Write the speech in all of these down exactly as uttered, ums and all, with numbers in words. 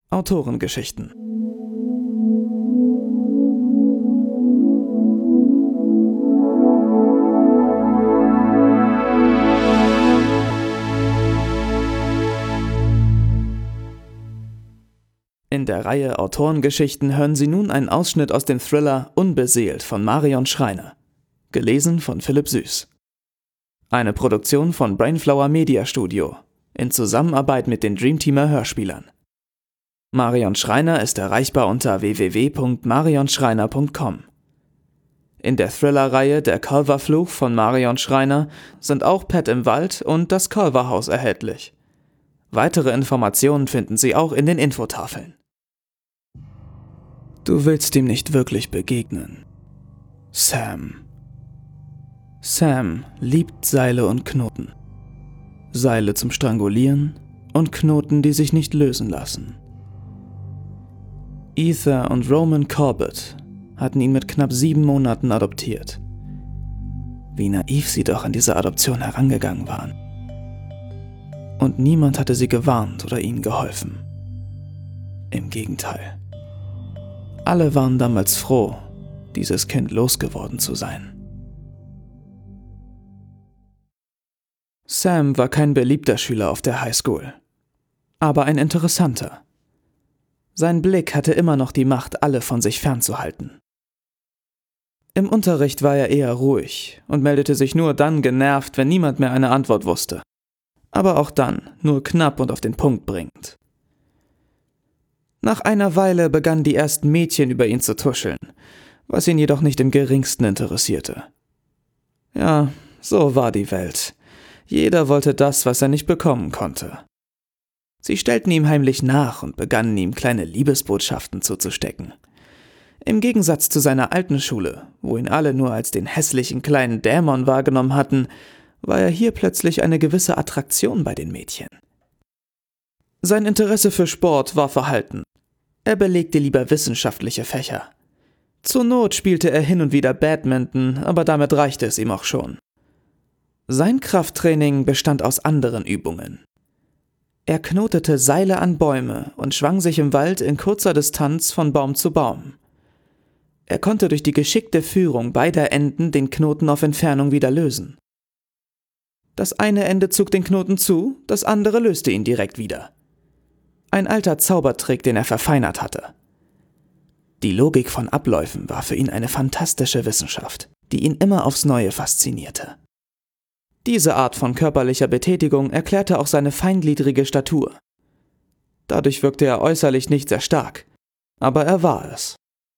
Autorengeschichten. In der Reihe Autorengeschichten hören Sie nun einen Ausschnitt aus dem Thriller Unbeseelt von Marion Schreiner, gelesen von Philipp Süß. Eine Produktion von Brainflower Media Studio in Zusammenarbeit mit den Dreamteamer Hörspielern. Marion Schreiner ist erreichbar unter w w w punkt marion schreiner punkt com. In der Thriller-Reihe Der Culver-Fluch von Marion Schreiner sind auch Pet im Wald und Das Culver-Haus erhältlich. Weitere Informationen finden Sie auch in den Infotafeln. Du willst ihm nicht wirklich begegnen. Sam. Sam liebt Seile und Knoten. Seile zum Strangulieren und Knoten, die sich nicht lösen lassen. Ether und Roman Corbett hatten ihn mit knapp sieben Monaten adoptiert. Wie naiv sie doch an diese Adoption herangegangen waren. Und niemand hatte sie gewarnt oder ihnen geholfen. Im Gegenteil. Alle waren damals froh, dieses Kind losgeworden zu sein. Sam war kein beliebter Schüler auf der Highschool, aber ein interessanter. Sein Blick hatte immer noch die Macht, alle von sich fernzuhalten. Im Unterricht war er eher ruhig und meldete sich nur dann genervt, wenn niemand mehr eine Antwort wusste. Aber auch dann nur knapp und auf den Punkt bringend. Nach einer Weile begannen die ersten Mädchen über ihn zu tuscheln, was ihn jedoch nicht im geringsten interessierte. Ja, so war die Welt. Jeder wollte das, was er nicht bekommen konnte. Sie stellten ihm heimlich nach und begannen ihm kleine Liebesbotschaften zuzustecken. Im Gegensatz zu seiner alten Schule, wo ihn alle nur als den hässlichen kleinen Dämon wahrgenommen hatten, war er hier plötzlich eine gewisse Attraktion bei den Mädchen. Sein Interesse für Sport war verhalten. Er belegte lieber wissenschaftliche Fächer. Zur Not spielte er hin und wieder Badminton, aber damit reichte es ihm auch schon. Sein Krafttraining bestand aus anderen Übungen. Er knotete Seile an Bäume und schwang sich im Wald in kurzer Distanz von Baum zu Baum. Er konnte durch die geschickte Führung beider Enden den Knoten auf Entfernung wieder lösen. Das eine Ende zog den Knoten zu, das andere löste ihn direkt wieder. Ein alter Zaubertrick, den er verfeinert hatte. Die Logik von Abläufen war für ihn eine fantastische Wissenschaft, die ihn immer aufs Neue faszinierte. Diese Art von körperlicher Betätigung erklärte auch seine feingliedrige Statur. Dadurch wirkte er äußerlich nicht sehr stark, aber er war es.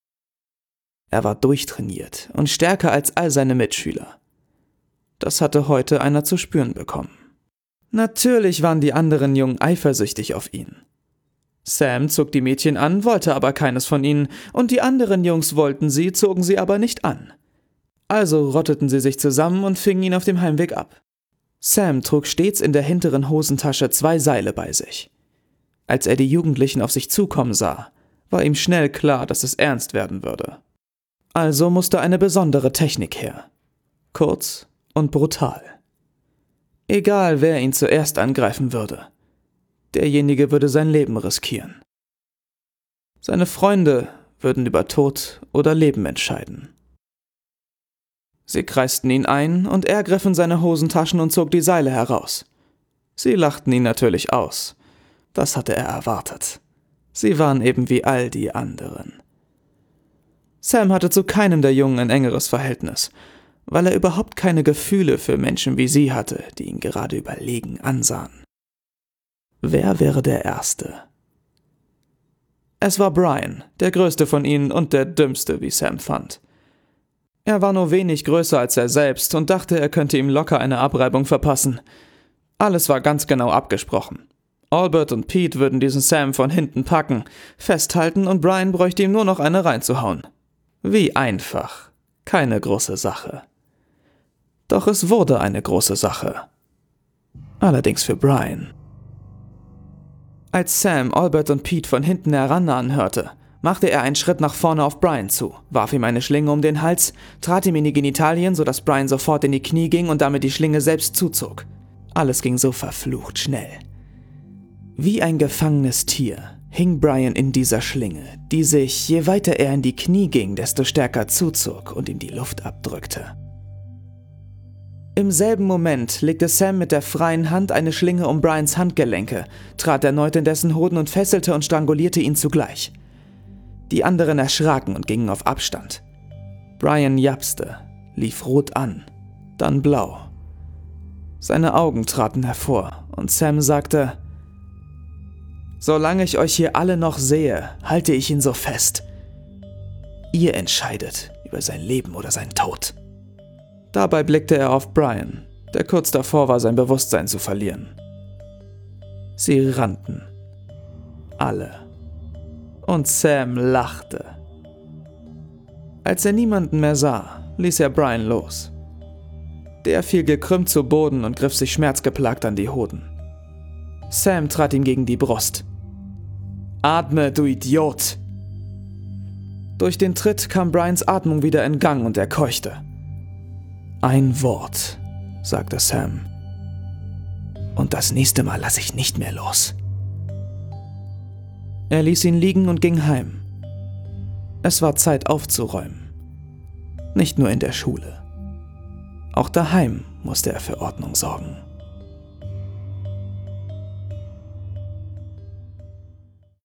Er war durchtrainiert und stärker als all seine Mitschüler. Das hatte heute einer zu spüren bekommen. Natürlich waren die anderen Jungen eifersüchtig auf ihn. Sam zog die Mädchen an, wollte aber keines von ihnen, und die anderen Jungs wollten sie, zogen sie aber nicht an. Also rotteten sie sich zusammen und fingen ihn auf dem Heimweg ab. Sam trug stets in der hinteren Hosentasche zwei Seile bei sich. Als er die Jugendlichen auf sich zukommen sah, war ihm schnell klar, dass es ernst werden würde. Also musste eine besondere Technik her. Kurz und brutal. Egal, wer ihn zuerst angreifen würde. Derjenige würde sein Leben riskieren. Seine Freunde würden über Tod oder Leben entscheiden. Sie kreisten ihn ein und er griff in seine Hosentaschen und zog die Seile heraus. Sie lachten ihn natürlich aus. Das hatte er erwartet. Sie waren eben wie all die anderen. Sam hatte zu keinem der Jungen ein engeres Verhältnis, weil er überhaupt keine Gefühle für Menschen wie sie hatte, die ihn gerade überlegen ansahen. Wer wäre der Erste? Es war Brian, der größte von ihnen und der dümmste, wie Sam fand. Er war nur wenig größer als er selbst und dachte, er könnte ihm locker eine Abreibung verpassen. Alles war ganz genau abgesprochen. Albert und Pete würden diesen Sam von hinten packen, festhalten und Brian bräuchte ihm nur noch eine reinzuhauen. Wie einfach. Keine große Sache. Doch es wurde eine große Sache. Allerdings für Brian. Als Sam Albert und Pete von hinten herannahen hörte, machte er einen Schritt nach vorne auf Brian zu, warf ihm eine Schlinge um den Hals, trat ihm in die Genitalien, sodass Brian sofort in die Knie ging und damit die Schlinge selbst zuzog. Alles ging so verflucht schnell. Wie ein gefangenes Tier hing Brian in dieser Schlinge, die sich, je weiter er in die Knie ging, desto stärker zuzog und ihm die Luft abdrückte. Im selben Moment legte Sam mit der freien Hand eine Schlinge um Brians Handgelenke, trat erneut in dessen Hoden und fesselte und strangulierte ihn zugleich. Die anderen erschraken und gingen auf Abstand. Brian japste, lief rot an, dann blau. Seine Augen traten hervor und Sam sagte: »Solange ich euch hier alle noch sehe, halte ich ihn so fest. Ihr entscheidet über sein Leben oder seinen Tod.« Dabei blickte er auf Brian, der kurz davor war, sein Bewusstsein zu verlieren. Sie rannten. Alle. Und Sam lachte. Als er niemanden mehr sah, ließ er Brian los. Der fiel gekrümmt zu Boden und griff sich schmerzgeplagt an die Hoden. Sam trat ihm gegen die Brust. »Atme, du Idiot!« Durch den Tritt kam Brians Atmung wieder in Gang und er keuchte. »Ein Wort«, sagte Sam. »Und das nächste Mal lasse ich nicht mehr los.« Er ließ ihn liegen und ging heim. Es war Zeit aufzuräumen. Nicht nur in der Schule. Auch daheim musste er für Ordnung sorgen.